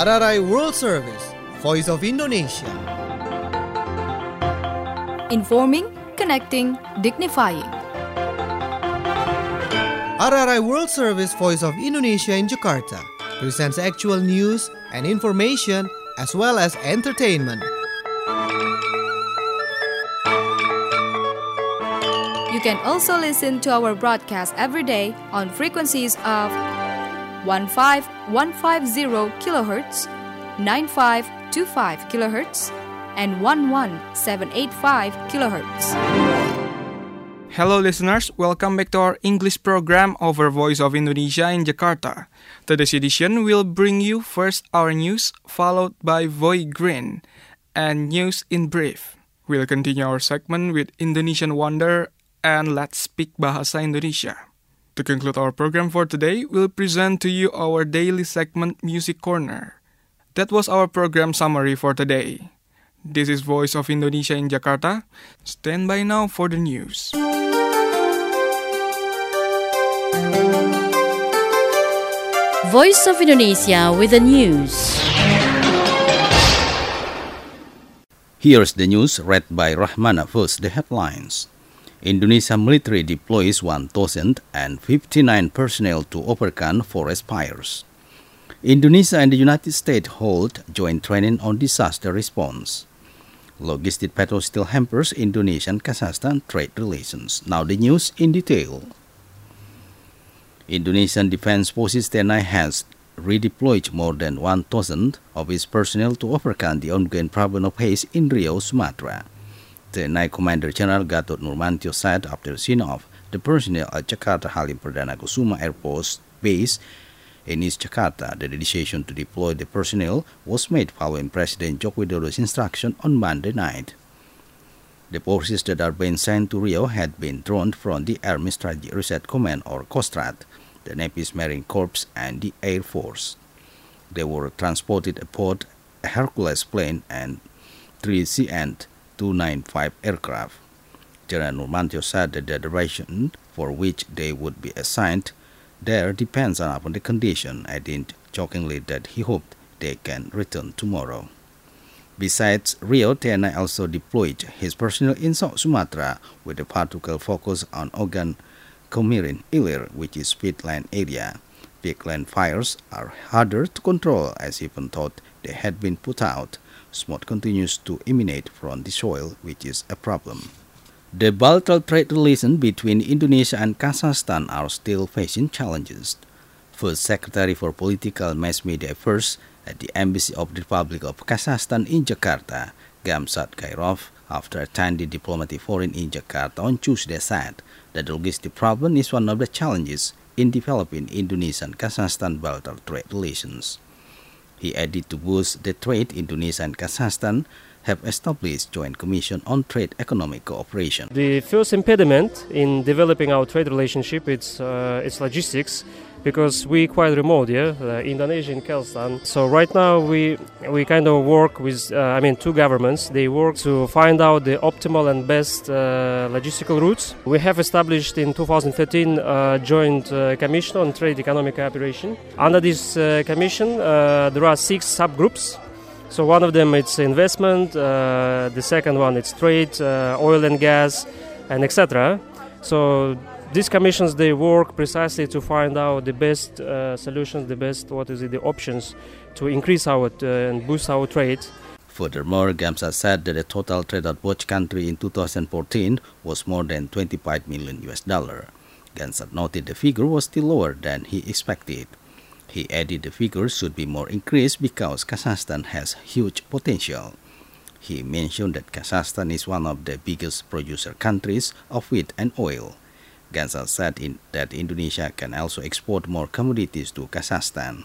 RRI World Service, Voice of Indonesia. Informing, connecting, dignifying. RRI World Service, Voice of Indonesia in Jakarta presents actual news and information as well as entertainment. You can also listen to our broadcast every day on frequencies of 15150 kHz, 9525 kHz, and 11785 kHz. Hello listeners, welcome back to our English program over Voice of Indonesia in Jakarta. Today's edition will bring you first our news, followed by Voy Green and News in Brief. We'll continue our segment with Indonesian Wonder and Let's Speak Bahasa Indonesia. To conclude our program for today, we'll present to you our daily segment Music Corner. That was our program summary for today. This is Voice of Indonesia in Jakarta. Stand by now for the news. Voice of Indonesia with the news. Here's the news read by Rahmana. First, the headlines. Indonesia military deploys 1,059 personnel to overcome forest fires. Indonesia and the United States hold joint training on disaster response. Logistic battle still hampers Indonesia and Kazakhstan trade relations. Now the news in detail. Indonesian Defense Forces TNI has redeployed more than 1,000 of its personnel to overcome the ongoing problem of haze in Riau, Sumatra. TNI Commander General Gatot Nurmantio said after seeing off the personnel at Jakarta Halim Perdana Kusuma Air Force Base in East Jakarta, the decision to deploy the personnel was made following President Joko Widodo's instruction on Monday night. The forces that are being sent to Riau had been drawn from the Army Strategic Research Command or COSTRAT, the Navy's Marine Corps, and the Air Force. They were transported aboard a Hercules plane and 3 CN-295 aircraft. General Nurmantio said that the duration for which they would be assigned there depends upon the condition, adding jokingly that he hoped they can return tomorrow. Besides Riau, TNI also deployed his personnel in South Sumatra with a particular focus on Ogan Komirin Ilir, which is peatland area. Peatland fires are harder to control, as even thought they had been put out. Smoke continues to emanate from the soil, which is a problem. The bilateral trade relations between Indonesia and Kazakhstan are still facing challenges. First Secretary for Political Mass Media Affairs at the Embassy of the Republic of Kazakhstan in Jakarta, Gamzat Gairov, after attending diplomatic forum in Jakarta on Tuesday, said that the logistic problem is one of the challenges in developing Indonesia and Kazakhstan bilateral trade relations. He added to boost the trade, Indonesia and Kazakhstan have established Joint Commission on Trade Economic Cooperation. The first impediment in developing our trade relationship is logistics, because we quite remote here, Indonesia and Kazakhstan. So right now we kind of work with, two governments. They work to find out the optimal and best logistical routes. We have established in 2013 a joint commission on trade economic cooperation. Under this commission, there are 6 subgroups. So one of them it's investment, the second one it's trade, oil and gas, and etc. So these commissions, they work precisely to find out the best solutions, the options to increase and boost our trade. Furthermore, Gamzat said that the total trade of both countries in 2014 was more than $25 million. Gamzat noted the figure was still lower than he expected. He added the figure should be more increased because Kazakhstan has huge potential. He mentioned that Kazakhstan is one of the biggest producer countries of wheat and oil. Gamzat said that Indonesia can also export more commodities to Kazakhstan.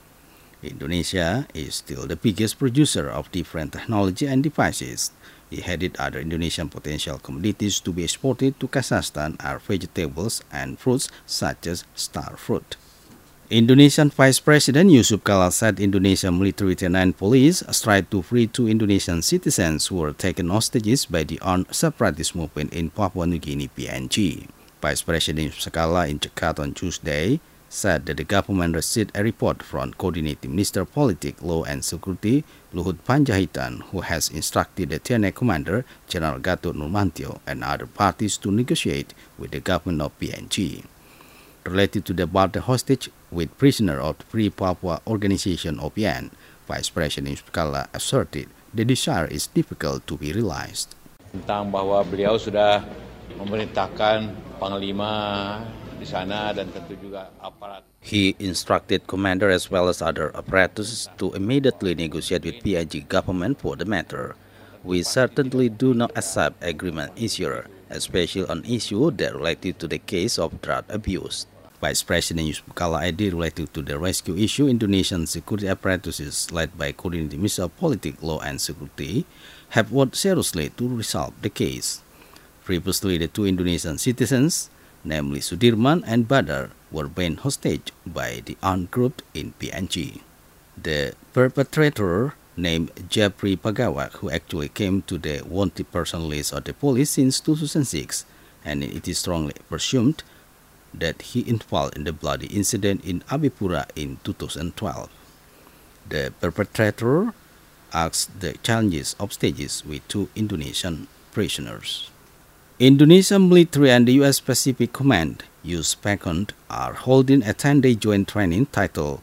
Indonesia is still the biggest producer of different technology and devices. He added other Indonesian potential commodities to be exported to Kazakhstan are vegetables and fruits such as star fruit. Indonesian Vice President Yusuf Kala said Indonesian military and police strive to free 2 Indonesian citizens who were taken hostages by the armed separatist movement in Papua New Guinea (PNG). Vice President Yusuf Kala in Jakarta on Tuesday said that the government received a report from Coordinating Minister Politics, Law and Security Luhut Panjaitan, who has instructed the TNI Commander General Gatot Nurmantio and other parties to negotiate with the government of PNG. Related to the barter hostage with prisoner of the Free Papua Organization OPN, Vice President Yusuf Kala asserted the desire is difficult to be realized. Tentang bahwa beliau sudah memerintahkan Panglima di sana dan tentu juga aparat. He instructed commander as well as other apparatus to immediately negotiate with PNG government for the matter. We certainly do not accept agreement easier, especially on issues that related to the case of drug abuse. Vice President Yusuf Kala added related to the rescue issue, Indonesian security apparatuses led by Coordinating Minister of Politics, Law and Security have worked seriously to resolve the case. Previously, the two Indonesian citizens, namely Sudirman and Badar, were banned hostage by the armed group in PNG. The perpetrator, named Jeffrey Pagawak, who actually came to the wanted person list of the police since 2006, and it is strongly presumed that he involved in the bloody incident in Abipura in 2012. The perpetrator asked the challenges of stages with two Indonesian prisoners. Indonesian military and the U.S. Pacific Command, USPACON, are holding a 10-day joint training titled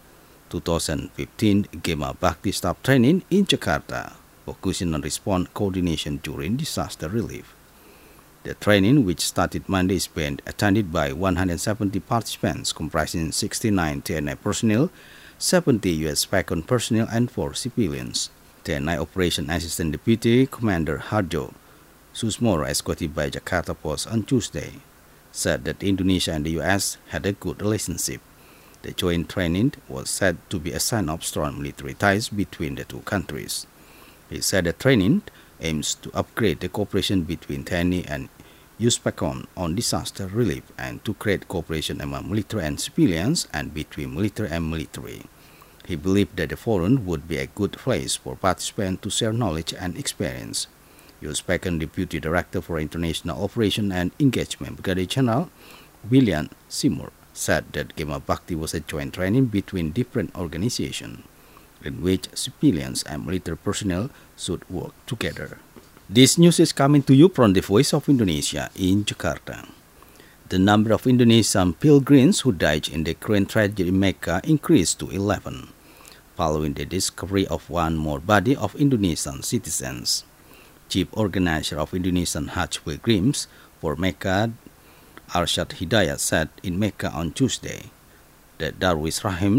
2015 Gema Bakti Staff Training in Jakarta, focusing on response coordination during disaster relief. The training, which started Monday, is being attended by 170 participants comprising 69 TNI personnel, 70 U.S. PACON personnel, and 4 civilians. TNI Operation Assistant Deputy Commander Harjo Susmoro, escorted by Jakarta Post on Tuesday, said that Indonesia and the U.S. had a good relationship. The joint training was said to be a sign of strong military ties between the two countries. He said the training aims to upgrade the cooperation between TNI and USPACON on disaster relief and to create cooperation among military and civilians and between military and military. He believed that the forum would be a good place for participants to share knowledge and experience. USPACON Deputy Director for International Operation and Engagement, Brigadier General William Seymour, said that Gema Bakti was a joint training between different organizations, in which civilians and military personnel should work together. This news is coming to you from the Voice of Indonesia in Jakarta. The number of Indonesian pilgrims who died in the current tragedy in Mecca increased to 11, following the discovery of one more body of Indonesian citizens. Chief Organizer of Indonesian Hajj Pilgrims for Mecca, Arsyad Hidayat, said in Mecca on Tuesday that Darwish Rahim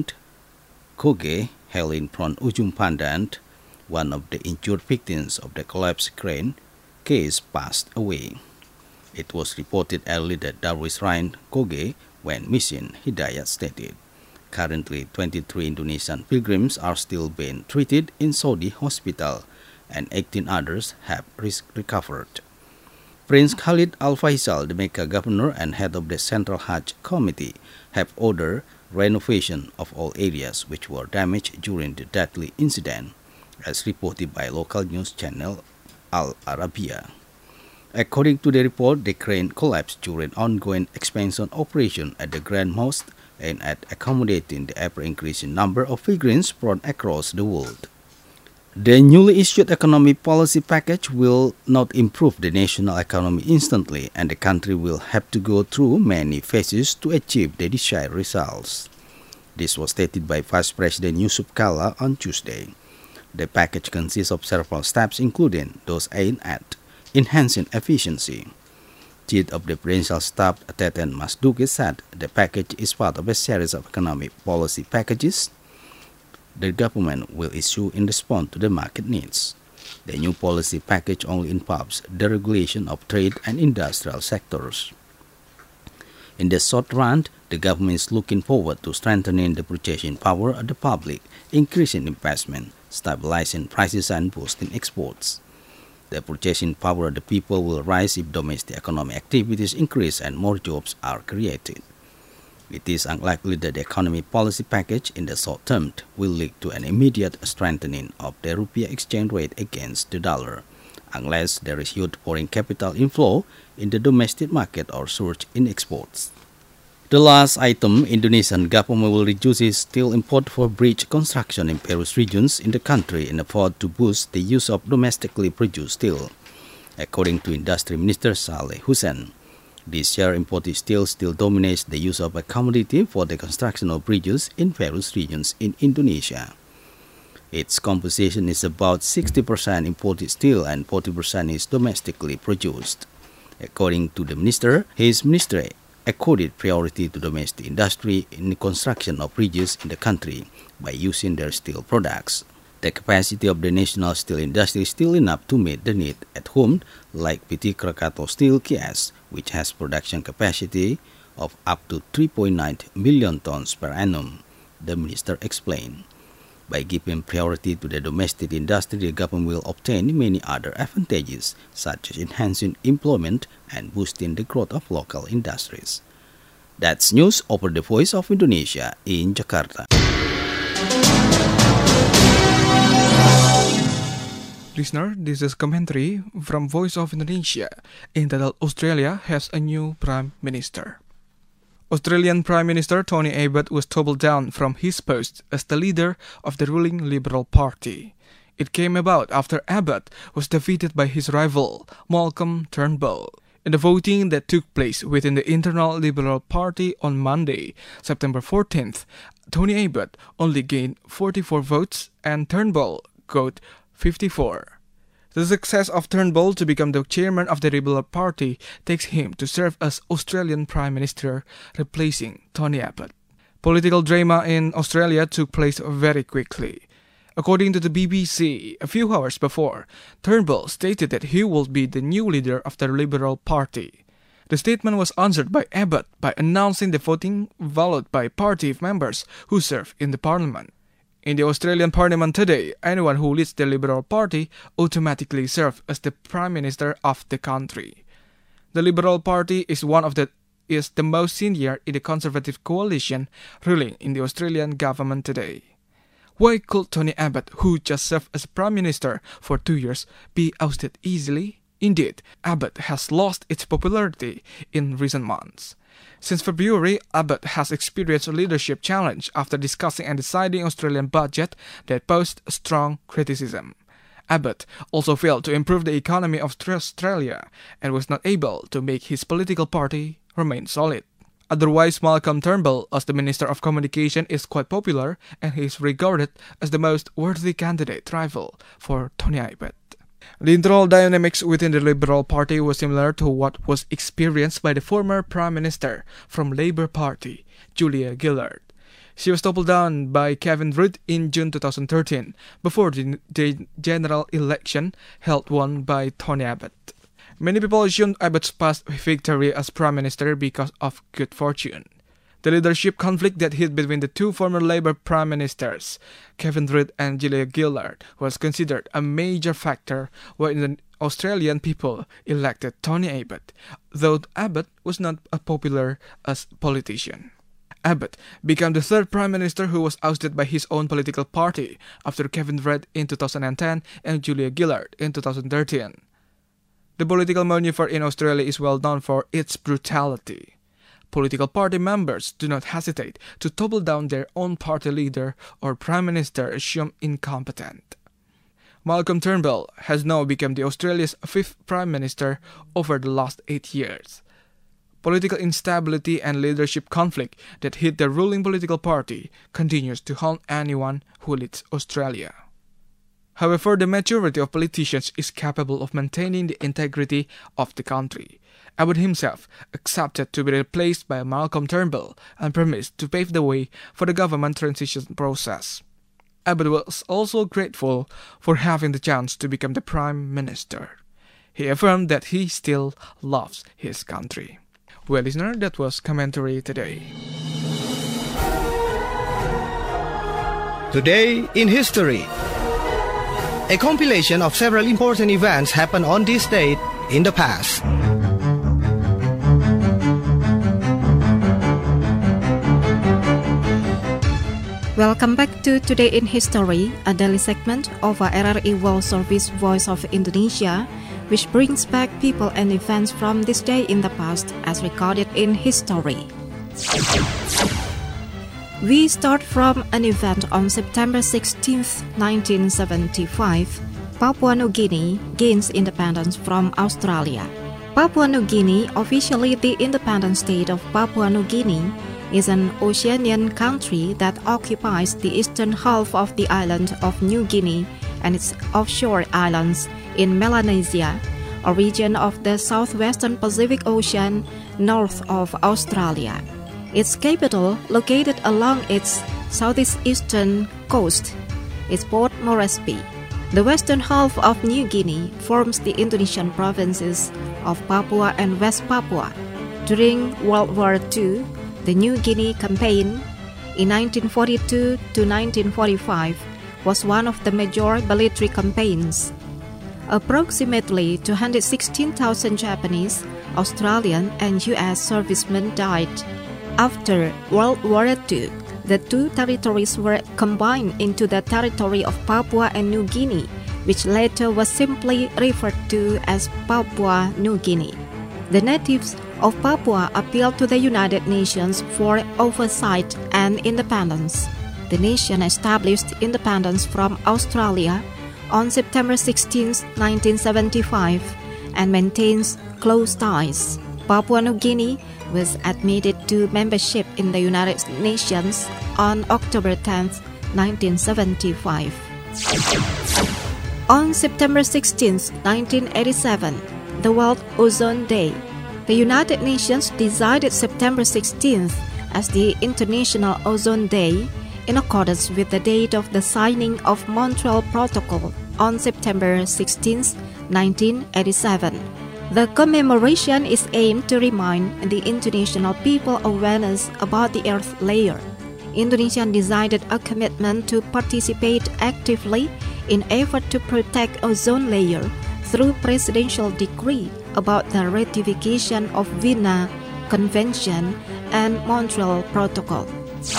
Koge, hailing from Ujung Pandan, one of the injured victims of the collapsed crane case, passed away. It was reported early that Darwish Rahim Koge went missing, Hidayat stated. Currently, 23 Indonesian pilgrims are still being treated in Saudi hospital, and 18 others have recovered. Prince Khalid Al Faisal, the Mecca governor and head of the Central Hajj Committee, have ordered renovation of all areas which were damaged during the deadly incident, as reported by local news channel Al Arabiya. According to the report, the crane collapsed during ongoing expansion operation at the Grand Mosque aimed at accommodating the ever-increasing number of pilgrims from across the world. The newly issued economic policy package will not improve the national economy instantly, and the country will have to go through many phases to achieve the desired results. This was stated by Vice President Yusuf Kala on Tuesday. The package consists of several steps, including those aimed at enhancing efficiency. Chief of the Presidential Staff, Teten Masduki, said the package is part of a series of economic policy packages the government will issue in response to the market needs. The new policy package only involves the regulation of trade and industrial sectors. In the short run, the government is looking forward to strengthening the purchasing power of the public, increasing investment, stabilizing prices, and boosting exports. The purchasing power of the people will rise if domestic economic activities increase and more jobs are created. It is unlikely that the economic policy package in the short term will lead to an immediate strengthening of the rupiah exchange rate against the dollar, unless there is huge foreign capital inflow in the domestic market or surge in exports. The last item, Indonesian government will reduce its steel import for bridge construction in various regions in the country in effort to boost the use of domestically produced steel, according to Industry Minister Saleh Hussein. This year, imported steel still dominates the use of a commodity for the construction of bridges in various regions in Indonesia. Its composition is about 60% imported steel and 40% is domestically produced. According to the minister, his ministry accorded priority to domestic industry in the construction of bridges in the country by using their steel products. The capacity of the national steel industry is still enough to meet the need at home, like PT Krakatau Steel KS, which has production capacity of up to 3.9 million tons per annum, the minister explained. By giving priority to the domestic industry, the government will obtain many other advantages, such as enhancing employment and boosting the growth of local industries. That's news over the Voice of Indonesia in Jakarta. Listener, this is commentary from Voice of Indonesia entitled Australia has a new Prime Minister. Australian Prime Minister Tony Abbott was toppled down from his post as the leader of the ruling Liberal Party. It came about after Abbott was defeated by his rival, Malcolm Turnbull, in the voting that took place within the internal Liberal Party on Monday, September 14th. Tony Abbott only gained 44 votes and Turnbull got 54. The success of Turnbull to become the chairman of the Liberal Party takes him to serve as Australian Prime Minister, replacing Tony Abbott. Political drama in Australia took place very quickly. According to the BBC, a few hours before, Turnbull stated that he would be the new leader of the Liberal Party. The statement was answered by Abbott by announcing the voting followed by party members who serve in the parliament. In the Australian Parliament today, anyone who leads the Liberal Party automatically serves as the Prime Minister of the country. The Liberal Party is the most senior in the Conservative coalition ruling in the Australian government today. Why could Tony Abbott, who just served as Prime Minister for 2 years, be ousted easily? Indeed, Abbott has lost its popularity in recent months. Since February, Abbott has experienced a leadership challenge after discussing and deciding Australian budget that posed strong criticism. Abbott also failed to improve the economy of Australia and was not able to make his political party remain solid. Otherwise, Malcolm Turnbull, as the Minister of Communication, is quite popular and he is regarded as the most worthy candidate rival for Tony Abbott. The internal dynamics within the Liberal Party was similar to what was experienced by the former Prime Minister from Labour Party, Julia Gillard. She was toppled down by Kevin Rudd in June 2013, before the general election held won by Tony Abbott. Many people assumed Abbott's past victory as Prime Minister because of good fortune. The leadership conflict that hit between the two former Labour Prime Ministers, Kevin Rudd and Julia Gillard, was considered a major factor when the Australian people elected Tony Abbott, though Abbott was not a popular as politician. Abbott became the third Prime Minister who was ousted by his own political party after Kevin Rudd in 2010 and Julia Gillard in 2013. The political maneuver in Australia is well known for its brutality. Political party members do not hesitate to topple down their own party leader or Prime Minister assumed incompetent. Malcolm Turnbull has now become Australia's fifth Prime Minister over the last 8 years. Political instability and leadership conflict that hit the ruling political party continues to haunt anyone who leads Australia. However, the majority of politicians is capable of maintaining the integrity of the country. Abbott himself accepted to be replaced by Malcolm Turnbull and promised to pave the way for the government transition process. Abbott was also grateful for having the chance to become the Prime Minister. He affirmed that he still loves his country. Well, listener, that was commentary today. Today in History. A compilation of several important events happened on this date in the past. Welcome back to Today in History, a daily segment of our RRI World Service Voice of Indonesia, which brings back people and events from this day in the past as recorded in history. We start from an event on September 16, 1975. Papua New Guinea gains independence from Australia. Papua New Guinea, officially the independent state of Papua New Guinea, is an Oceanian country that occupies the eastern half of the island of New Guinea and its offshore islands in Melanesia, a region of the southwestern Pacific Ocean north of Australia. Its capital, located along its southeastern coast, is Port Moresby. The western half of New Guinea forms the Indonesian provinces of Papua and West Papua. During World War II, the New Guinea campaign in 1942 to 1945 was one of the major military campaigns. Approximately 216,000 Japanese, Australian, and U.S. servicemen died. After World War II, the two territories were combined into the territory of Papua and New Guinea, which later was simply referred to as Papua New Guinea. The natives of Papua appealed to the United Nations for oversight and independence. The nation established independence from Australia on September 16, 1975, and maintains close ties. Papua New Guinea was admitted to membership in the United Nations on October 10, 1975. On September 16, 1987, the World Ozone Day, the United Nations decided September 16th as the International Ozone Day in accordance with the date of the signing of Montreal Protocol on September 16, 1987. The commemoration is aimed to remind the international people awareness about the Earth layer. Indonesia decided a commitment to participate actively in effort to protect ozone layer through presidential decree about the ratification of Vienna Convention and Montreal Protocol.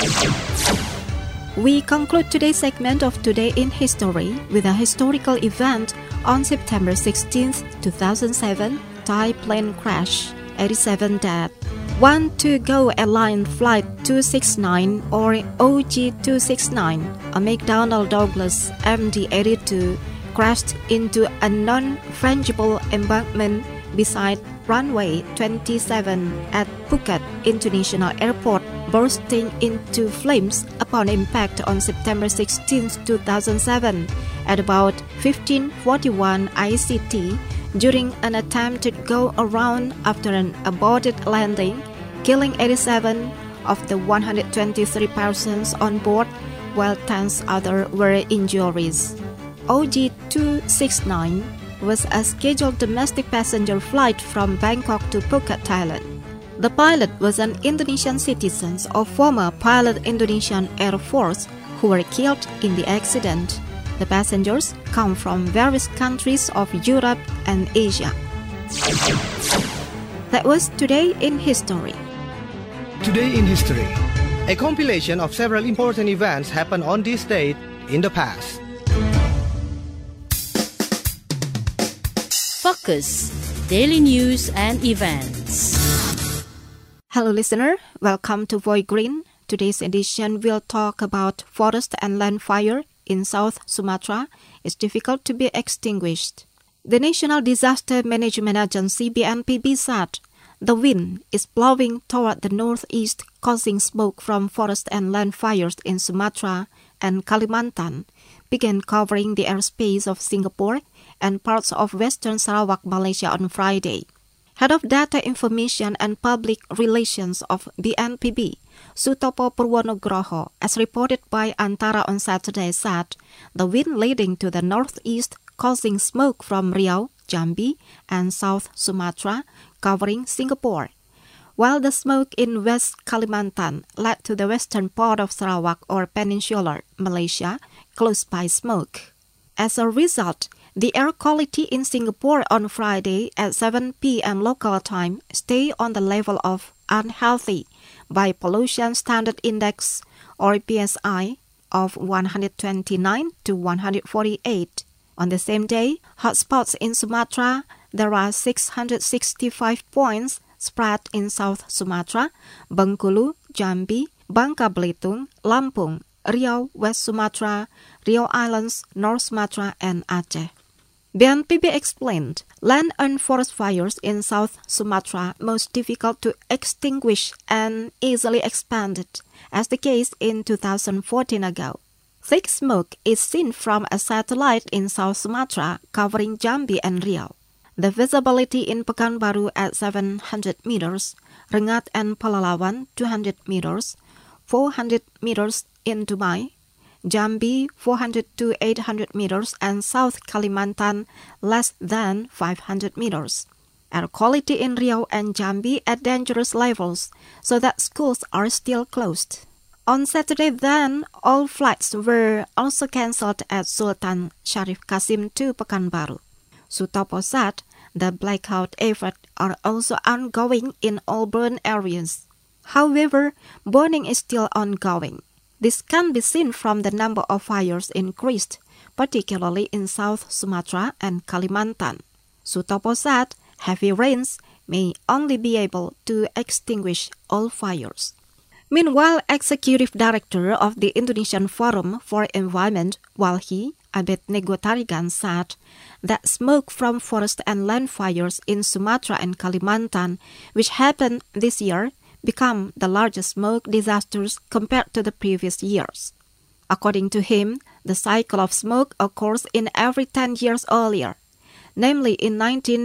We conclude today's segment of Today in History with a historical event on September 16, 2007, Thai plane crash, 87 dead. Want2Go Airline Flight 269 or OG269, a McDonnell Douglas MD-82, crashed into a non-frangible embankment beside runway 27 at Phuket International Airport, bursting into flames upon impact on September 16, 2007 at about 15:41 ICT during an attempted go-around after an aborted landing, killing 87 of the 123 persons on board, while 10 others were injuries. OG269 was a scheduled domestic passenger flight from Bangkok to Phuket, Thailand. The pilot was an Indonesian citizen of former pilot Indonesian Air Force who were killed in the accident. The passengers come from various countries of Europe and Asia. That was Today in History. Today in History, a compilation of several important events happened on this date in the past. Focus, daily news and events. Hello listener, welcome to Voice Green. Today's edition will talk about forest and land fire in South Sumatra. It's difficult to be extinguished. The National Disaster Management Agency BNPB said the wind is blowing toward the northeast, causing smoke from forest and land fires in Sumatra and Kalimantan, began covering the airspace of Singapore and parts of Western Sarawak, Malaysia on Friday. Head of Data Information and Public Relations of BNPB, Sutopo Purwonugroho, as reported by Antara on Saturday, said the wind leading to the northeast causing smoke from Riau, Jambi, and South Sumatra, covering Singapore, while the smoke in West Kalimantan led to the western part of Sarawak or Peninsular Malaysia, close by smoke. As a result, the air quality in Singapore on Friday at 7 p.m. local time stayed on the level of unhealthy by Pollution Standard Index or PSI of 129 to 148. On the same day, hotspots in Sumatra, there are 665 points spread in South Sumatra, Bengkulu, Jambi, Bangka Belitung, Lampung, Riau, West Sumatra, Riau Islands, North Sumatra, and Aceh. BNPB explained land and forest fires in South Sumatra most difficult to extinguish and easily expanded, as the case in 2014 ago. Thick smoke is seen from a satellite in South Sumatra covering Jambi and Riau. The visibility in Pekanbaru at 700 meters, Rengat and Pelalawan 200 meters, 400 meters in Dumai, Jambi 400 to 800 meters, and South Kalimantan less than 500 meters. Air quality in Riau and Jambi at dangerous levels, so that schools are still closed. On Saturday then, all flights were also cancelled at Sultan Syarif Qasim to Pekanbaru. Sutopo said the blackout efforts are also ongoing in all burned areas. However, burning is still ongoing. This can be seen from the number of fires increased, particularly in South Sumatra and Kalimantan. Sutopo said heavy rains may only be able to extinguish all fires. Meanwhile, Executive Director of the Indonesian Forum for Environment, Walhi Abednego Tarigan, said that smoke from forest and land fires in Sumatra and Kalimantan, which happened this year, become the largest smoke disasters compared to the previous years. According to him, the cycle of smoke occurs in every 10 years earlier, namely in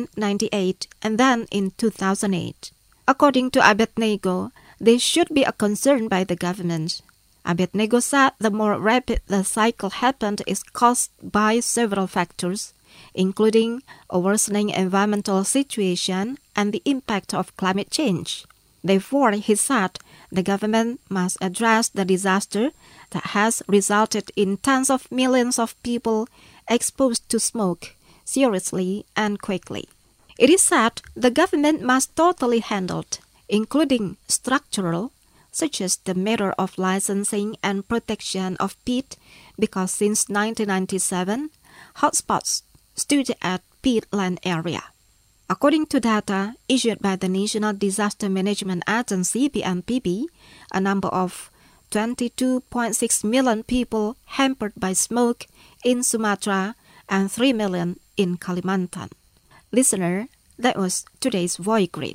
1998 and then in 2008. According to Abednego, this should be a concern by the government. Abednego said the more rapid the cycle happened is caused by several factors, including a worsening environmental situation and the impact of climate change. Therefore, he said, the government must address the disaster that has resulted in tens of millions of people exposed to smoke seriously and quickly. It is said the government must totally handle it, including structural, such as the matter of licensing and protection of peat, because since 1997, hotspots stood at peatland area. According to data issued by the National Disaster Management Agency (BNPB), a number of 22.6 million people hampered by smoke in Sumatra and 3 million in Kalimantan. Listener, that was today's Voice Green.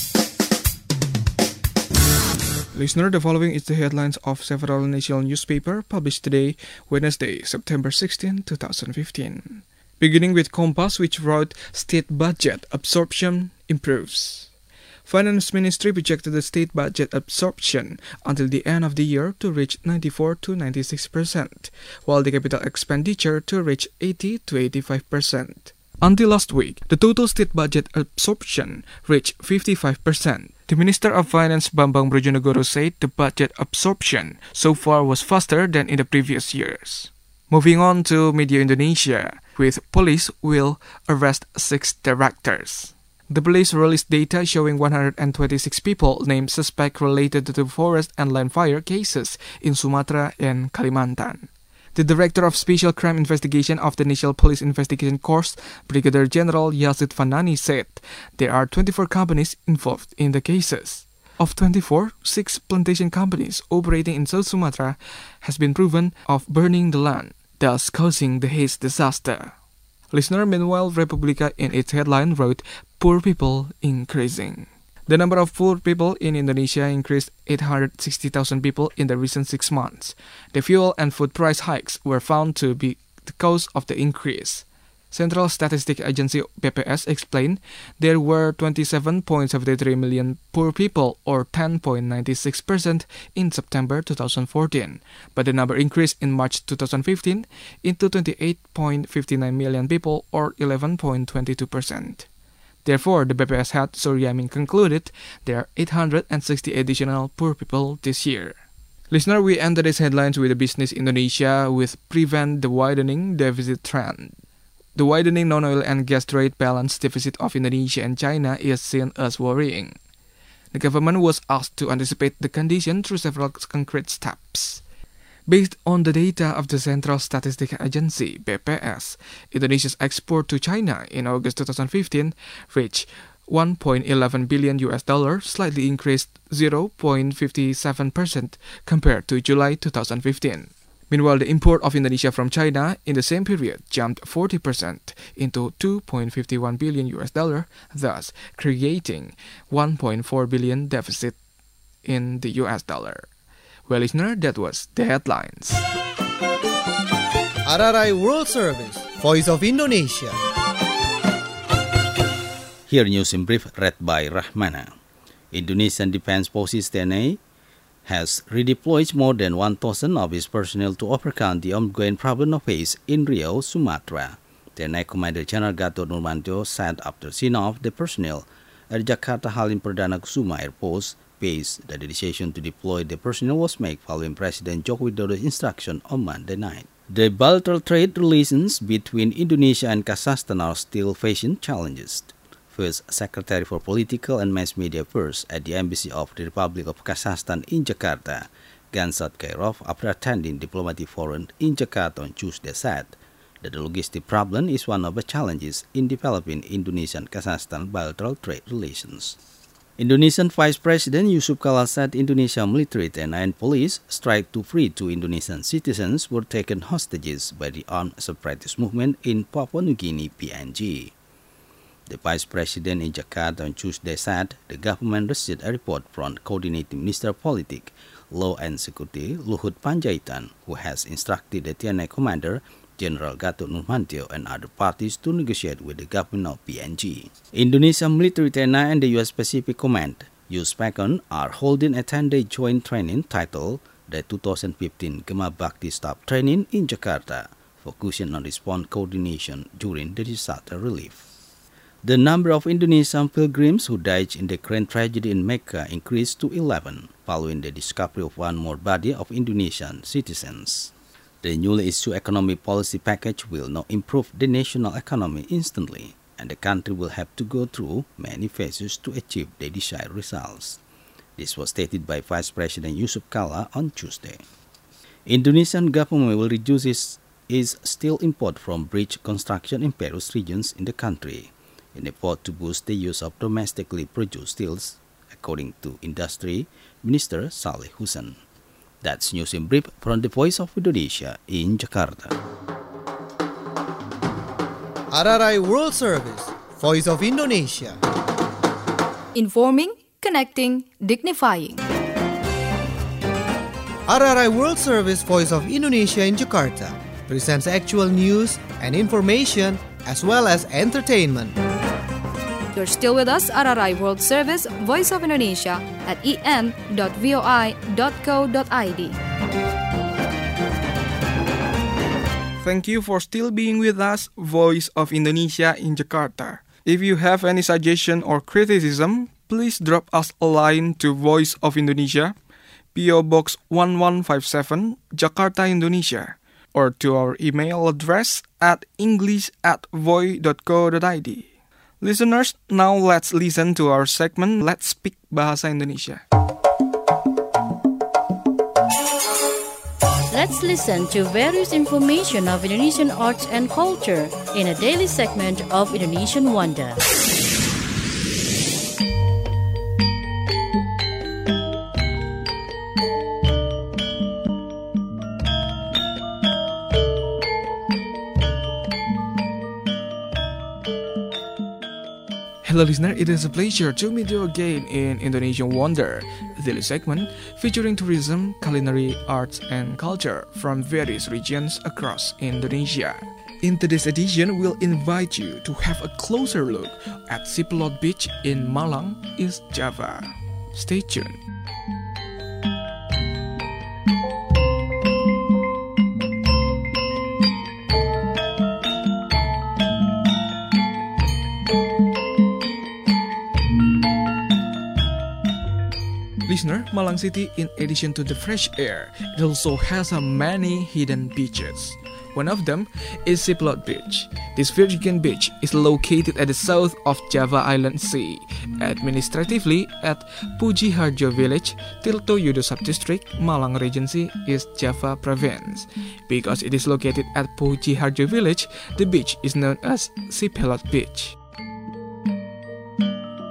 Listener, the following is the headlines of several national newspapers published today, Wednesday, September 16, 2015. Beginning with Kompas, which wrote, State Budget Absorption Improves. Finance Ministry projected the state budget absorption until the end of the year to reach 94 to 96%, while the capital expenditure to reach 80 to 85%. Until last week, the total state budget absorption reached 55%. The Minister of Finance Bambang Brojonegoro said the budget absorption so far was faster than in the previous years. Moving on to Media Indonesia, with police will arrest 6 directors. The police released data showing 126 people named suspect related to the forest and land fire cases in Sumatra and Kalimantan. The Director of Special Crime Investigation of the National Police Investigation Corps, Brigadier General Yazid Fanani, said there are 24 companies involved in the cases. Of 24, 6 plantation companies operating in South Sumatra has been proven of burning the land, thus causing the haze disaster. Listener, meanwhile, Republika in its headline wrote, Poor people increasing. The number of poor people in Indonesia increased 860,000 people in the recent 6 months. The fuel and food price hikes were found to be the cause of the increase. Central Statistics Agency BPS explained there were 27.73 million poor people, or 10.96% in September 2014, but the number increased in March 2015 into 28.59 million people, or 11.22%. Therefore, the BPS head Suryamin concluded there are 860 additional poor people this year. Listener, we end today's headlines with the Business Indonesia with prevent the widening deficit trend. The widening non-oil and gas trade balance deficit of Indonesia and China is seen as worrying. The government was asked to anticipate the condition through several concrete steps. Based on the data of the Central Statistics Agency, BPS, Indonesia's export to China in August 2015 reached $1.11 billion, slightly increased 0.57% compared to July 2015. Meanwhile, the import of Indonesia from China in the same period jumped 40% into $2.51 billion, thus creating $1.4 billion deficit in the US dollar. Well, listener, that was the headlines. RRI World Service, Voice of Indonesia. Here news in brief read by Rahmana. Indonesian Defense Forces TNI has redeployed more than 1,000 of its personnel to overcome the ongoing problem of haze in Riau, Sumatra. TNI Commander General Gatot Nurmantio said after seeing off the personnel at Jakarta Halim Perdana Kusuma Airport Base that the decision to deploy the personnel was made following President Joko Widodo's instruction on Monday night. The bilateral trade relations between Indonesia and Kazakhstan are still facing challenges. First Secretary for Political and Mass Media Affairs at the Embassy of the Republic of Kazakhstan in Jakarta, Gansat Kairov, after attending diplomatic forum in Jakarta on Tuesday, said that the logistic problem is one of the challenges in developing Indonesian-Kazakhstan bilateral trade relations. Indonesian Vice President Yusuf Kala said Indonesian military and police strike to free two Indonesian citizens were taken hostages by the armed separatist movement in Papua New Guinea, PNG. The Vice President in Jakarta on Tuesday said the government received a report from Coordinating Minister of Politics, Law and Security, Luhut Panjaitan, who has instructed the TNI Commander, General Gatot Nurmantio, and other parties to negotiate with the government of PNG. Indonesian military TNI and the U.S. Pacific Command, USPACON, are holding a 10-day joint training titled the 2015 Gema Bakti Staff Training in Jakarta, focusing on response coordination during the disaster relief. The number of Indonesian pilgrims who died in the crane tragedy in Mecca increased to 11, following the discovery of one more body of Indonesian citizens. The newly issued economic policy package will not improve the national economy instantly, and the country will have to go through many phases to achieve the desired results. This was stated by Vice President Yusuf Kala on Tuesday. Indonesian government will reduce its steel import from bridge construction in various regions in the country, in an effort to boost the use of domestically produced steels, according to Industry Minister Saleh Hussein. That's news in brief from the Voice of Indonesia in Jakarta. RRI World Service, Voice of Indonesia. Informing, connecting, dignifying. RRI World Service, Voice of Indonesia in Jakarta presents actual news and information as well as entertainment. You're still with us at RRI World Service, Voice of Indonesia at en.voi.co.id. Thank you for still being with us, Voice of Indonesia in Jakarta. If you have any suggestion or criticism, please drop us a line to Voice of Indonesia, PO Box 1157, Jakarta, Indonesia, or to our email address at english@voi.co.id. Listeners, now let's listen to our segment Let's Speak Bahasa Indonesia. Let's listen to various information of Indonesian arts and culture in a daily segment of Indonesian Wonder. Hello listener, it is a pleasure to meet you again in Indonesian Wonder, a daily segment featuring tourism, culinary, arts and culture from various regions across Indonesia. In today's edition, we'll invite you to have a closer look at Sipelot Beach in Malang, East Java. Stay tuned. Listener, Malang City, in addition to the fresh air, it also has many hidden beaches. One of them is Sipelot Beach. This virgin beach is located at the south of Java Island Sea, administratively at Puji Harjo Village, Tirtoyudo Subdistrict, Malang Regency, East Java Province. Because it is located at Puji Harjo Village, the beach is known as Sipelot Beach.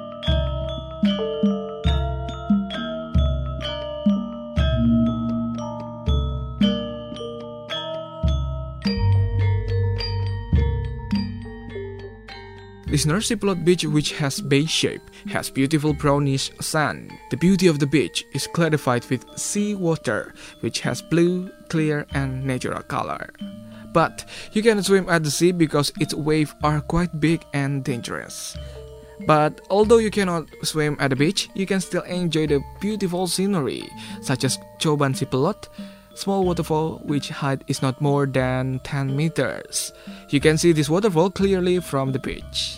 Listener, Sipalot Beach, which has bay shape, has beautiful brownish sand. The beauty of the beach is clarified with sea water, which has blue, clear, and natural color. But you cannot swim at the sea because its waves are quite big and dangerous. But although you cannot swim at the beach, you can still enjoy the beautiful scenery, such as Coban Sipalot, small waterfall which height is not more than 10 meters. You can see this waterfall clearly from the beach.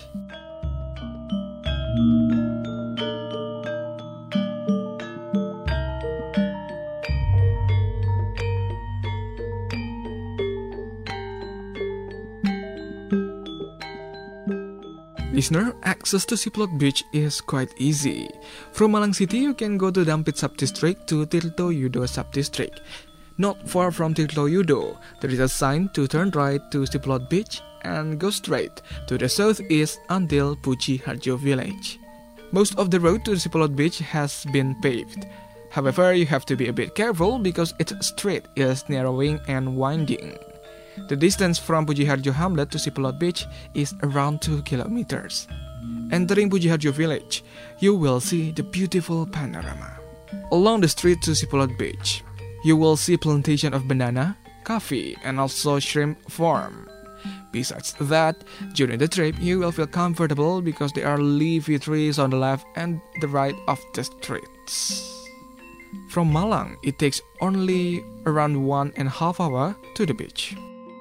Listener, access to Sipalot Beach is quite easy. From Malang City, you can go to Dampit Subdistrict to Tirto Yudo Subdistrict. Not far from Tirto Yudo, there is a sign to turn right to Sipalot Beach and go straight to the southeast until Puji Harjo village. Most of the road to Sipalot Beach has been paved. However, you have to be a bit careful because its street is narrowing and winding. The distance from Puji Harjo Hamlet to Sipalot Beach is around 2 kilometers. Entering Puji Harjo village, you will see the beautiful panorama. Along the street to Sipalot Beach, you will see plantation of banana, coffee, and also shrimp farm. Besides that, during the trip, you will feel comfortable because there are leafy trees on the left and the right of the streets. From Malang, it takes only around 1.5 hours to the beach.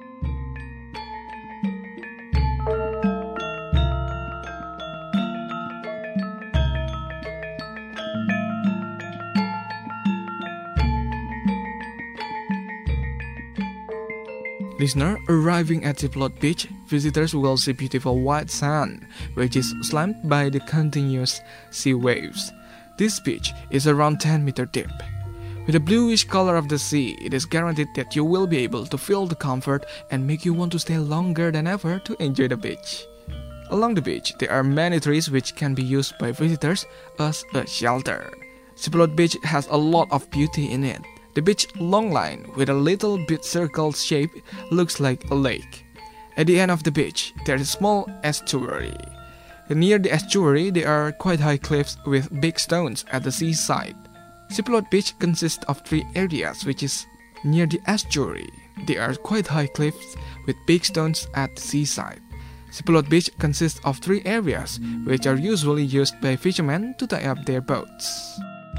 Listener, arriving at Sipalot Beach, visitors will see beautiful white sand, which is slammed by the continuous sea waves. This beach is around 10 meters deep. With the bluish color of the sea, it is guaranteed that you will be able to feel the comfort and make you want to stay longer than ever to enjoy the beach. Along the beach, there are many trees which can be used by visitors as a shelter. Sipalot Beach has a lot of beauty in it. The beach long line with a little bit circle shape looks like a lake. At the end of the beach, there is a small estuary. Near the estuary, there are quite high cliffs with big stones at the seaside. Sipalot Beach consists of 3 areas, which is near the estuary. There are quite high cliffs with big stones at the seaside. Sipalot Beach consists of 3 areas, which are usually used by fishermen to tie up their boats.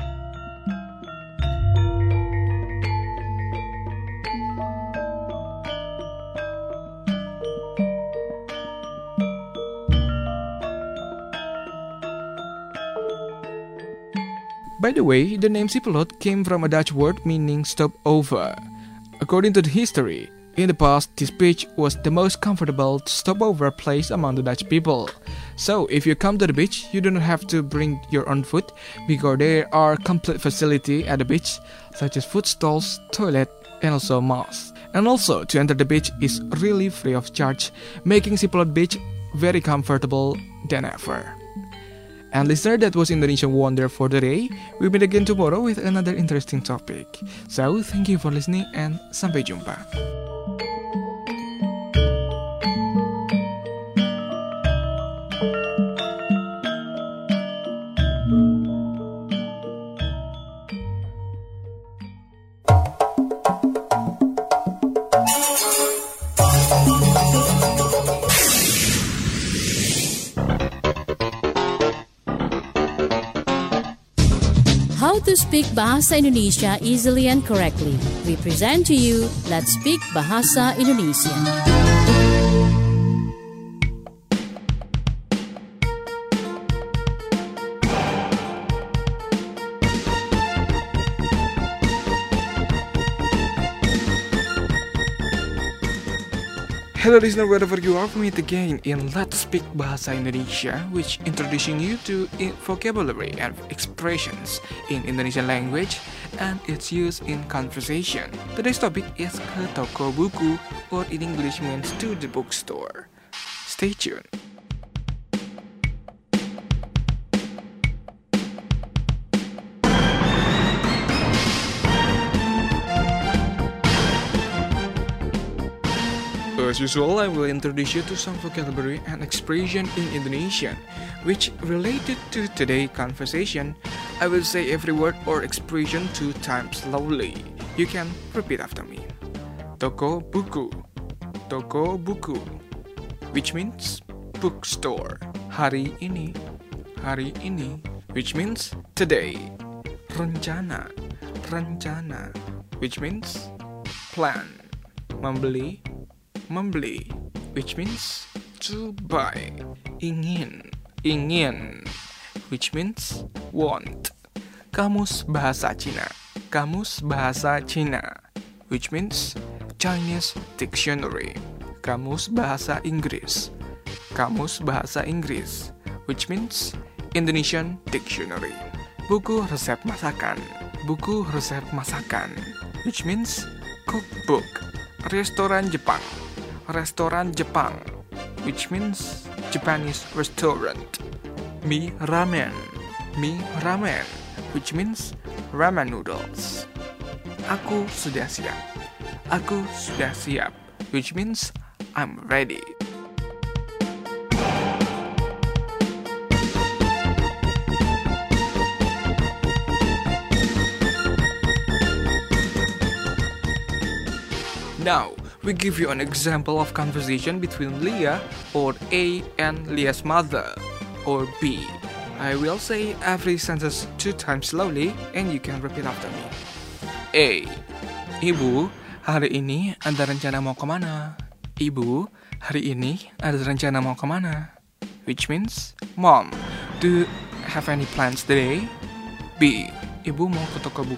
By the way, the name Sipalot came from a Dutch word meaning stop over. According to the history, in the past, this beach was the most comfortable stopover place among the Dutch people. So, if you come to the beach, you do not have to bring your own food because there are complete facility at the beach, such as food stalls, toilet, and also malls. And also, to enter the beach is really free of charge, making Sipalot Beach very comfortable than ever. And listener, that was Indonesian Wonder for today. We'll meet again tomorrow with another interesting topic. So, thank you for listening and sampai jumpa. How to speak Bahasa Indonesia easily and correctly. We present to you Let's Speak Bahasa Indonesia. Hello listener, wherever you are, we meet again in Let's Speak Bahasa Indonesia, which introducing you to vocabulary and expressions in Indonesian language and its use in conversation. Today's topic is ke toko buku, or in English means to the bookstore. Stay tuned. So as usual, I will introduce you to some vocabulary and expression in Indonesian, which related to today's conversation. I will say every word or expression 2 times slowly. You can repeat after me. Toko buku, which means bookstore. Hari ini, which means today. Rencana, which means plan. Membeli, which means to buy. Ingin, which means want. Kamus bahasa Cina, which means Chinese dictionary. Kamus bahasa Inggris, which means Indonesian dictionary. Buku resep masakan, which means cookbook. Restoran Jepang, which means Japanese restaurant. Mie ramen, which means ramen noodles. Aku sudah siap, which means I'm ready. Now, we give you an example of conversation between Leah or A and Leah's mother or B. I will say every sentence 2 times slowly and you can repeat after me. A. Ibu, hari ini ada rencana mau kemana? Ibu, hari ini ada rencana mau kemana? Which means, Mom, do you have any plans today? B. Ibu mau ke toko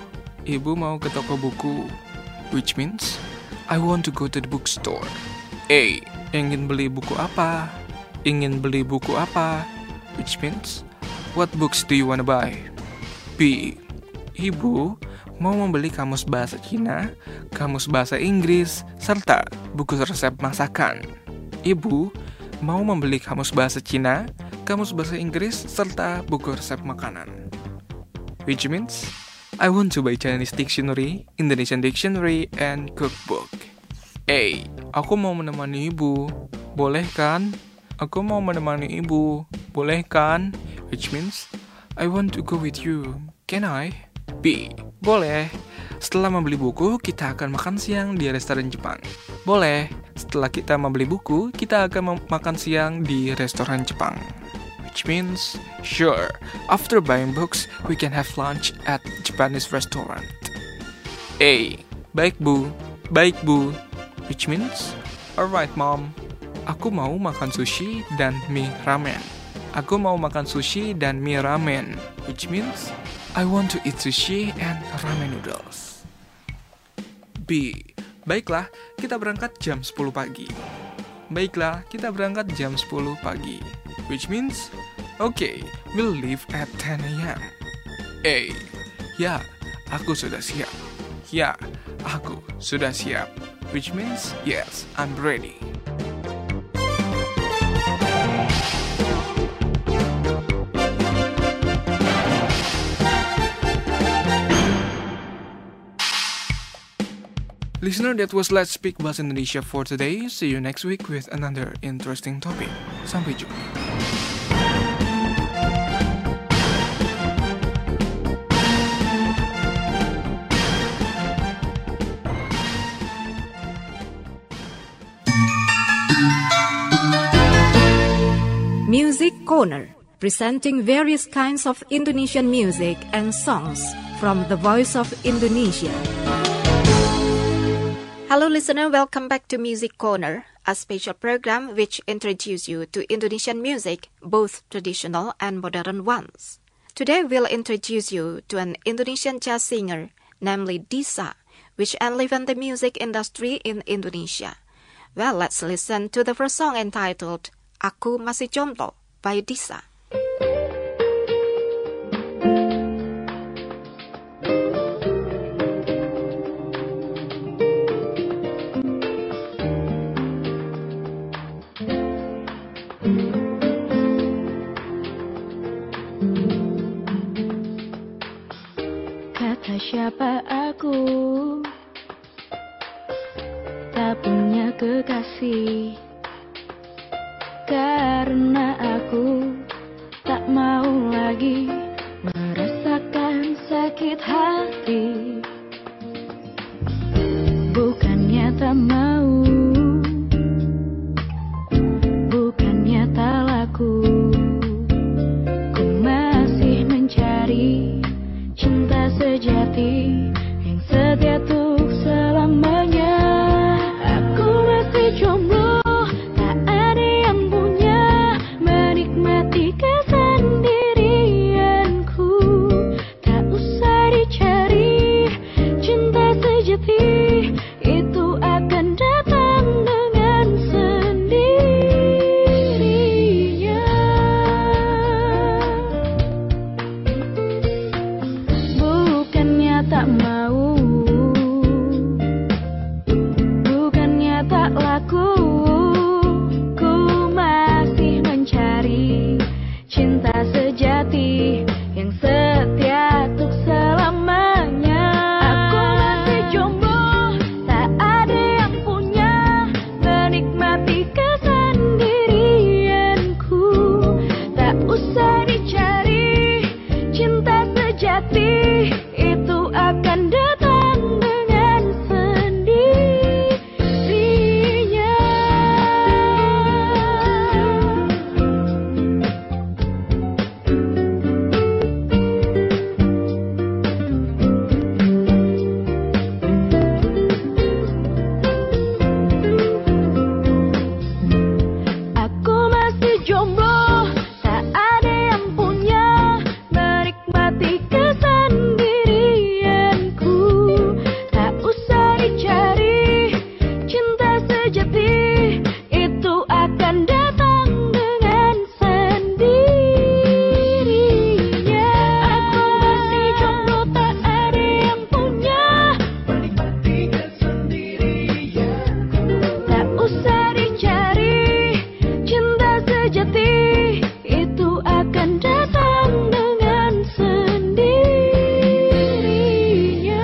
buku. Which means, I want to go to the bookstore. A. Ingin beli buku apa? Which means, what books do you want to buy? B. Ibu mau membeli kamus bahasa Cina, kamus bahasa Inggris, serta buku resep masakan. Ibu mau membeli kamus bahasa Cina, kamus bahasa Inggris, serta buku resep makanan. Which means, I want to buy Chinese dictionary, Indonesian dictionary, and cookbook. A. Aku mau menemani ibu. Boleh kan? Which means, I want to go with you. Can I? B. Boleh. Setelah membeli buku, kita akan makan siang di restoran Jepang. Boleh. Setelah kita membeli buku, kita akan makan siang di restoran Jepang. Which means, sure, after buying books, we can have lunch at Japanese restaurant. A. Baik bu. Which means, alright mom. Aku mau makan sushi dan mie ramen. Which means, I want to eat sushi and ramen noodles. B. Baiklah, kita berangkat jam 10 pagi. Which means, okay, we'll leave at 10 a.m. A. Ya, aku sudah siap. Which means, yes, I'm ready. Listener, that was Let's Speak Bahasa Indonesia for today. See you next week with another interesting topic. Sampai jumpa. Music Corner, presenting various kinds of Indonesian music and songs from the Voice of Indonesia. Hello listener, welcome back to Music Corner, a special program which introduces you to Indonesian music, both traditional and modern ones. Today we'll introduce you to an Indonesian jazz singer, namely Disa, which enlivened the music industry in Indonesia. Well, let's listen to the first song entitled Aku Masih Jomblo by Disa. Kata siapa aku tak punya kekasih, karena aku tak mau lagi merasakan sakit hati. Bukannya tak mau, bukannya tak laku, ku masih mencari cinta sejati yang setia untuk selamanya. Aku masih jomblo, tak ada yang punya, menikmati kesendirianku. Tak usah dicari cinta sejati, itu akan datang dengan sendirinya. Bukannya tak mau, bukannya tak laku, ku masih mencari cinta sejati yang setia untuk selamanya. Aku masih jomblo, tak ada yang punya, menikmati kesendirianku. Tak usah dicari cinta sejati, itu akan datang dengan sendirinya. Aku masih jomblo, tak ada yang punya, menikmati kesendirianku. Tak usah dicari cinta sejati, itu akan datang dengan sendirinya. Aku masih jomblo, tak ada yang punya, menikmati kesendirianku. Tak usah dicari cinta sejati, itu akan datang dengan sendirinya.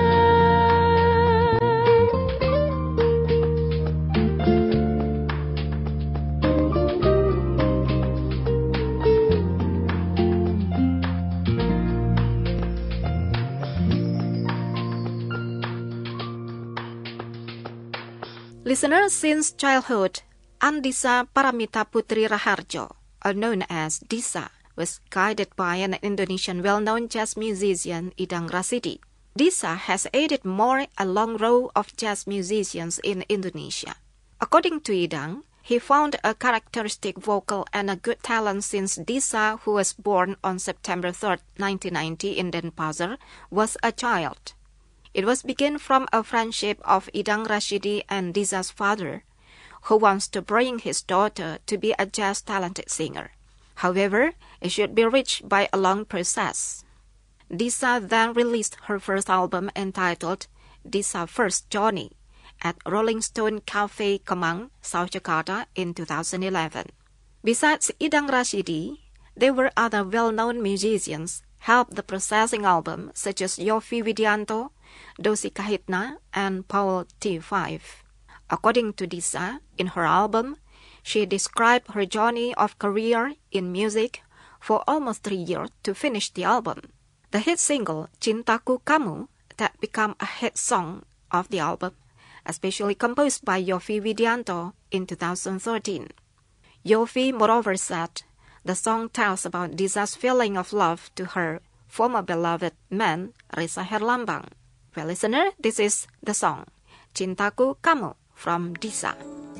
Listener, since childhood, Andisa Paramita Putri Raharjo, or known as Disa, was guided by an Indonesian well-known jazz musician, Idang Rashidi. Disa has aided more a long row of jazz musicians in Indonesia. According to Idang, he found a characteristic vocal and a good talent since Disa, who was born on September 3, 1990 in Denpasar, was a child. It was begun from a friendship of Idang Rashidi and Disa's father, who wants to bring his daughter to be a jazz-talented singer. However, it should be reached by a long process. Disa then released her first album entitled Disa First Johnny at Rolling Stone Cafe Kemang, South Jakarta in 2011. Besides Idang Rashidi, there were other well-known musicians helped the processing album such as Yovie Widianto, Dosi Kahitna, and Paul T5. According to Disa, in her album, she described her journey of career in music for almost 3 years to finish the album. The hit single Cintaku Kamu that became a hit song of the album, especially composed by Yovie Widianto in 2013. Yovie moreover said the song tells about Disa's feeling of love to her former beloved man, Reza Herlambang. Well, listener, this is the song Cintaku Kamu from Disa.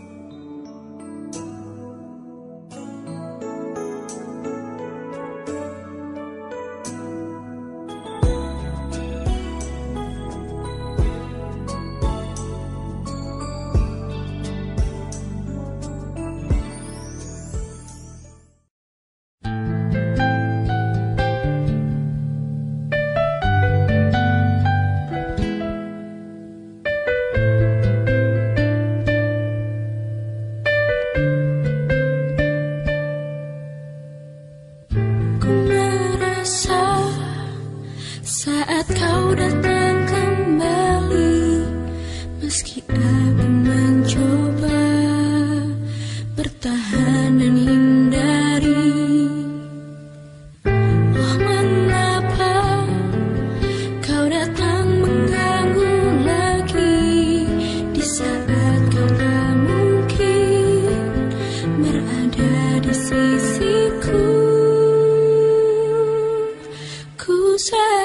Saat kau datang kembali, meski aku mencoba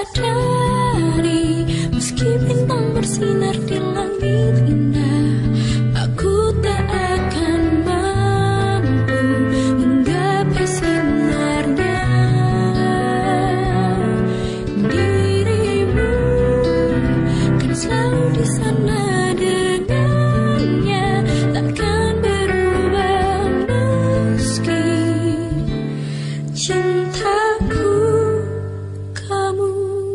sadari meski bintang bersinar di langit indah, aku tak akan mampu menggapai sinarnya. Dirimu kan selalu di sana dengannya, takkan berubah meski cintaku kamu.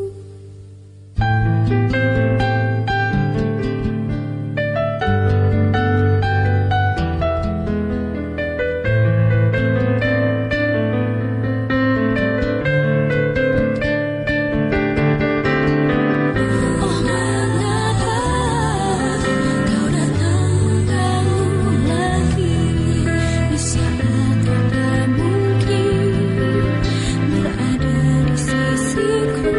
Oh mengapa kau datang mengganggu lagi di saat tak mungkin berada di sisiku.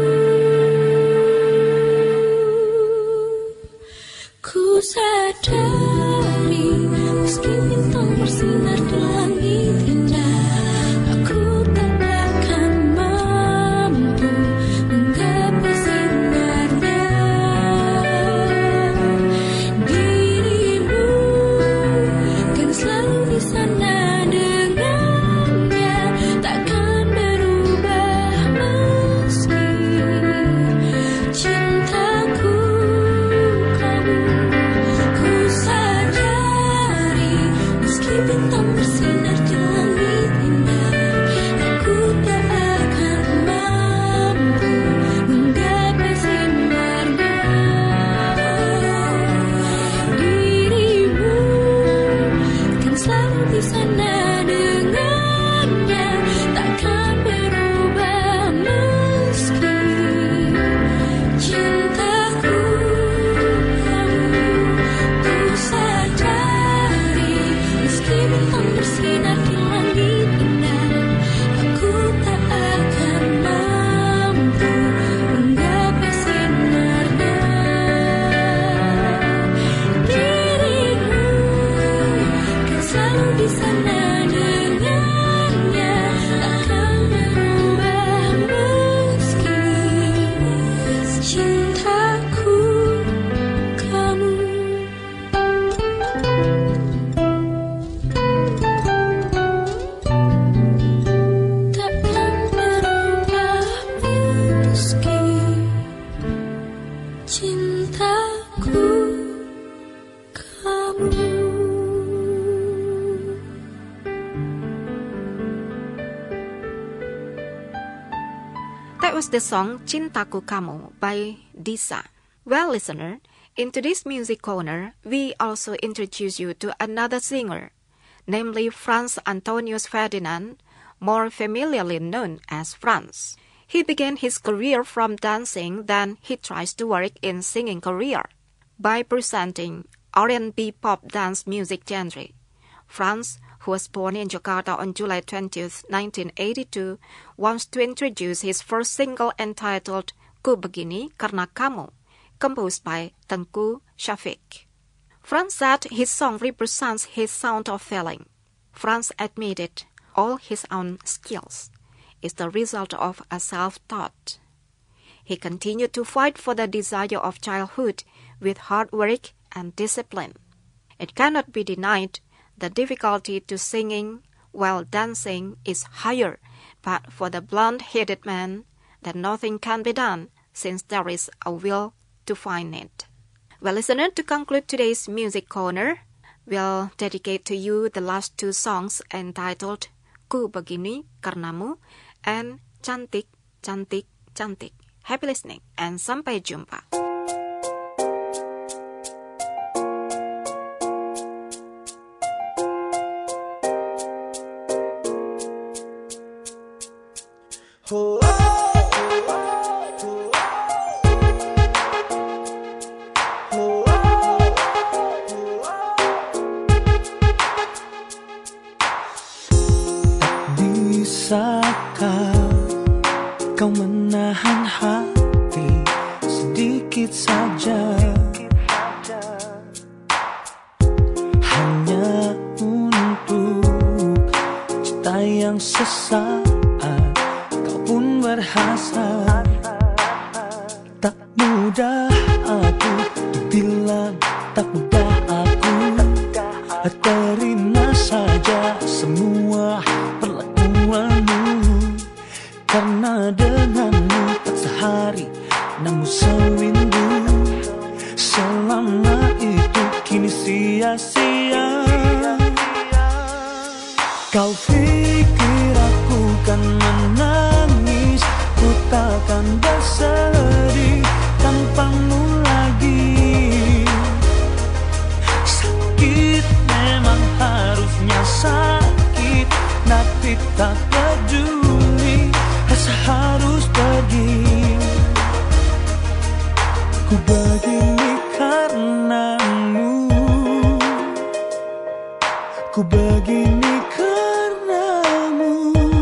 Ku sadari meski bintang bersinar di langit indah, aku tak akan mampu menggapai sinarnya. Dirimu kan selalu di sana dengannya, takkan berubah meski cintaku kamu. Ku sadari meski bintang bersinar di langit indah, aku tak akan mampu menggapai sinarnya. Dirimu kan selalu di sana dengannya, takkan berubah meski cintaku kamu. Ku sadari meski bintang bersinar di langit indah, aku tak akan mampu menggapai sinarnya. Dirimu kan selalu di sana dengannya, takkan berubah meski cintaku kamu. Takkan berubah meski cintaku kamu. That was the song Cintaku Kamu by Disa. Well, listener, in today's music corner, we also introduce you to another singer, namely Franz Antonius Ferdinand, more familiarly known as Franz. He began his career from dancing, then he tries to work in singing career by presenting R&B pop dance music genre. Franz, who was born in Jakarta on July 20th, 1982, wants to introduce his first single entitled Ku Begini Karena Kamu, composed by Tengku Syafiq. Franz said his song represents his sound of feeling. Franz admitted all his own skills is the result of a self-taught. He continued to fight for the desire of childhood with hard work and discipline. It cannot be denied the difficulty to singing while dancing is higher, but for the blonde-headed man, that nothing can be done since there is a will to find it. Well, listener, to conclude today's music corner, we'll dedicate to you the last two songs entitled Ku Begini Karenamu and Cantik, Cantik, Cantik. Happy listening and sampai jumpa. Bisakah kau menahan hati sedikit saja, hanya untuk cinta yang sesaat kau pun berhasrat. mudah aku bilang, tak mudah aku terima saja semua perlakuanmu. Karena denganmu tak sehari namun sewindu. Selama itu kini sia-sia. Kau pikir aku kan menangis, ku takkan bersedih tanpamu lagi. Sakit memang harusnya sakit, tapi tak peduli, rasa harus pergi. Ku begini karenamu, ku begini karenamu.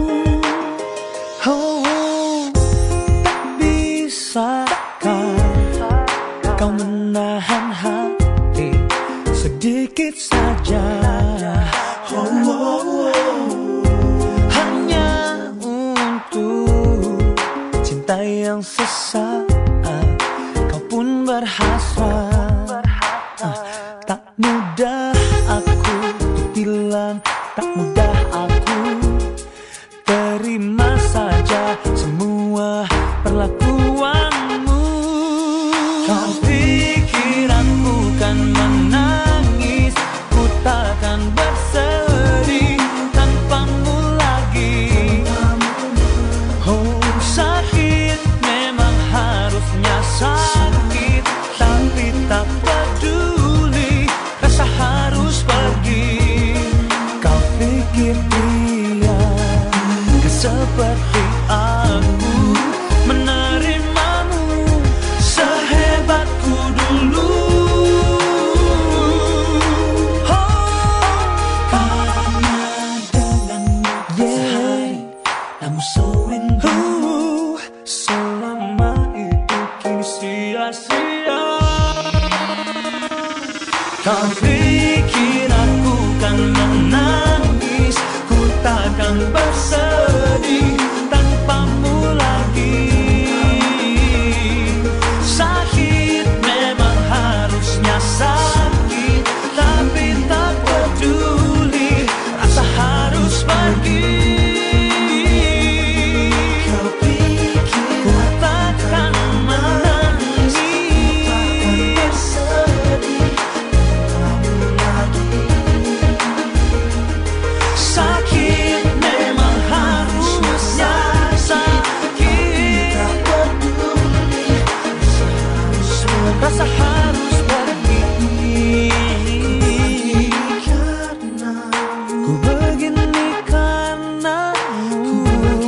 Oh, tak bisakah kau menahan hati sedikit saja? Oh, oh, oh. Hanya untuk cinta yang sesaat kau pun berhasrat. Tak mudah aku bilang, tak mudah aku terima saja semua perlakuanmu. Kau pikir aku kan menangis, ku takkan bersedih tanpamu lagi. Oh, sakit memang harusnya sakit, tapi tak peduli, rasa harus pergi. Kau pikir dia kan seperti aku menerimamu sehebatku dulu. Oh, karena denganmu sehari namun sewindu. Selama itu kini sia-sia. Kau pikir aku kan menangis, ku takkan bersedih tanpamu lagi. Sakit memang harusnya sakit, tapi tak peduli, rasa harus pergi. Kau pikir ku takkan menangis, bersedih tanpamu lagi. Sakit memang harusnya sakit, tak peduli, rasa harus pergi. Ku begini karenamu,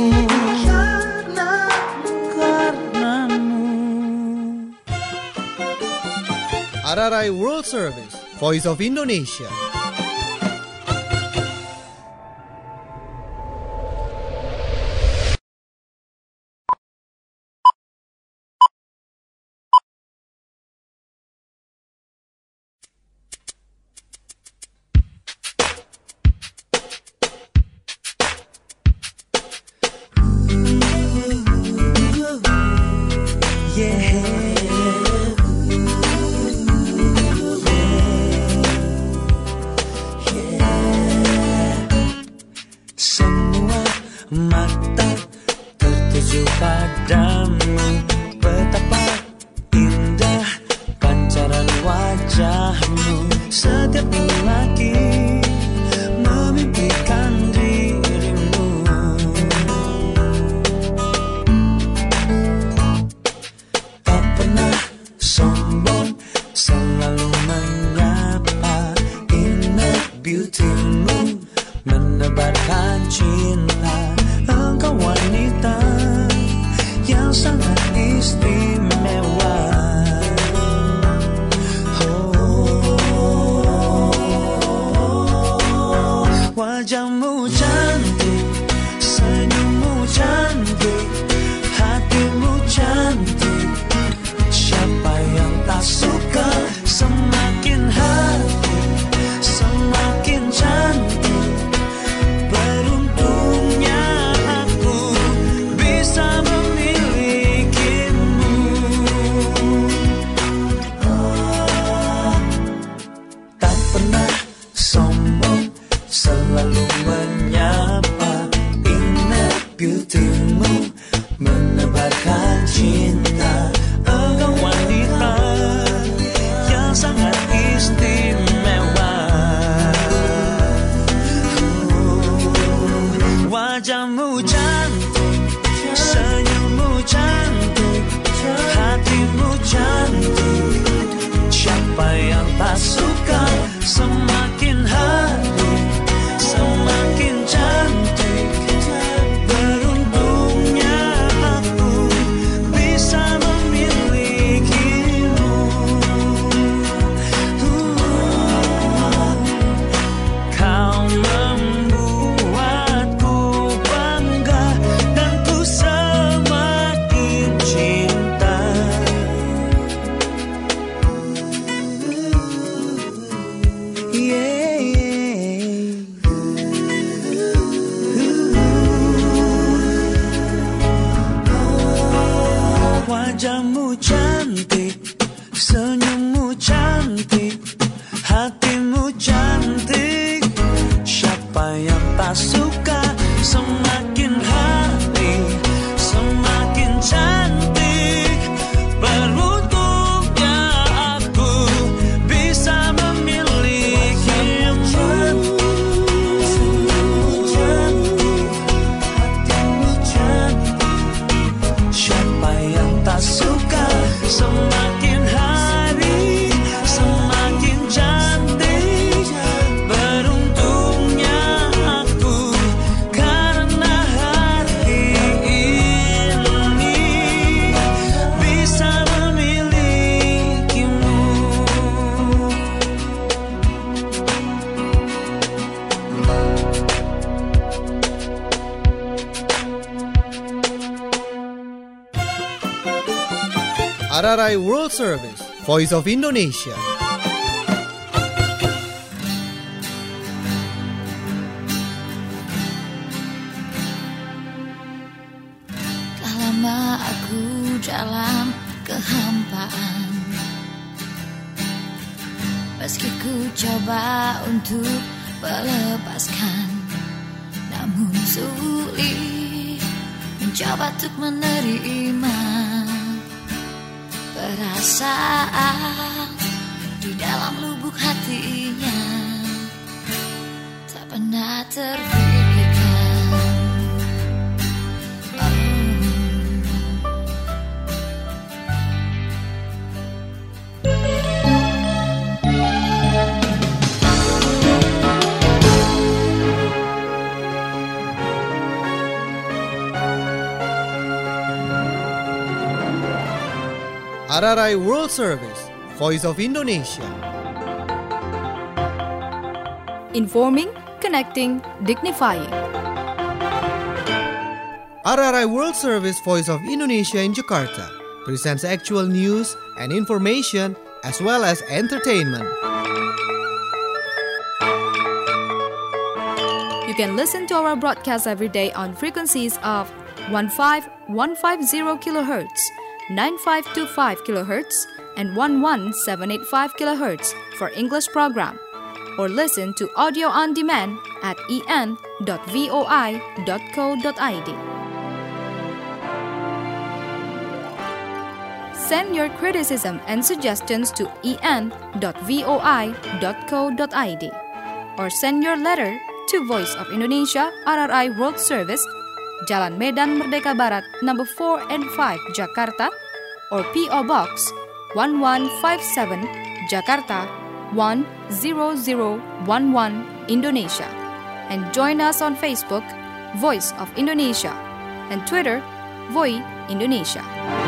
karenamu. RRI World Service, Voice of Indonesia. Semua mata tertuju padamu, betapa indah pancaran wajahmu. Setiap lelaki memimpikan dirimu. Tak wajahmu cantik, senyummu cantik, hatimu cantik. Siapa yang tak suka? Semakin hari semakin cantik. Beruntungnya aku bisa memilikimu. Senyummu cantik, hatimu cantik. Siapa yang tak suka? Semakin hari semakin cantik. Beruntungnya aku karena hari ini bisa memilikimu. RRI World Service, Voice of Indonesia. Telah lama aku dalam kehampaan, meski ku coba untuk melepaskan, namun sulit mencoba untuk menerima perasaan di dalam lubuk hatinya tak pernah terpikirkan. RRI World Service, Voice of Indonesia. Informing, connecting, dignifying. RRI World Service, Voice of Indonesia in Jakarta presents actual news and information as well as entertainment. You can listen to our broadcast every day on frequencies of 15150 kHz, 9525 kHz, and 11785 kHz for English program, or listen to audio on demand at en.voi.co.id. Send your criticism and suggestions to en.voi.co.id, or send your letter to Voice of Indonesia RRI World Service, Jalan Medan Merdeka Barat, number 4 and 5, Jakarta, or P.O. Box 1157, Jakarta 10011, Indonesia. And join us on Facebook, Voice of Indonesia, and Twitter, Voi Indonesia.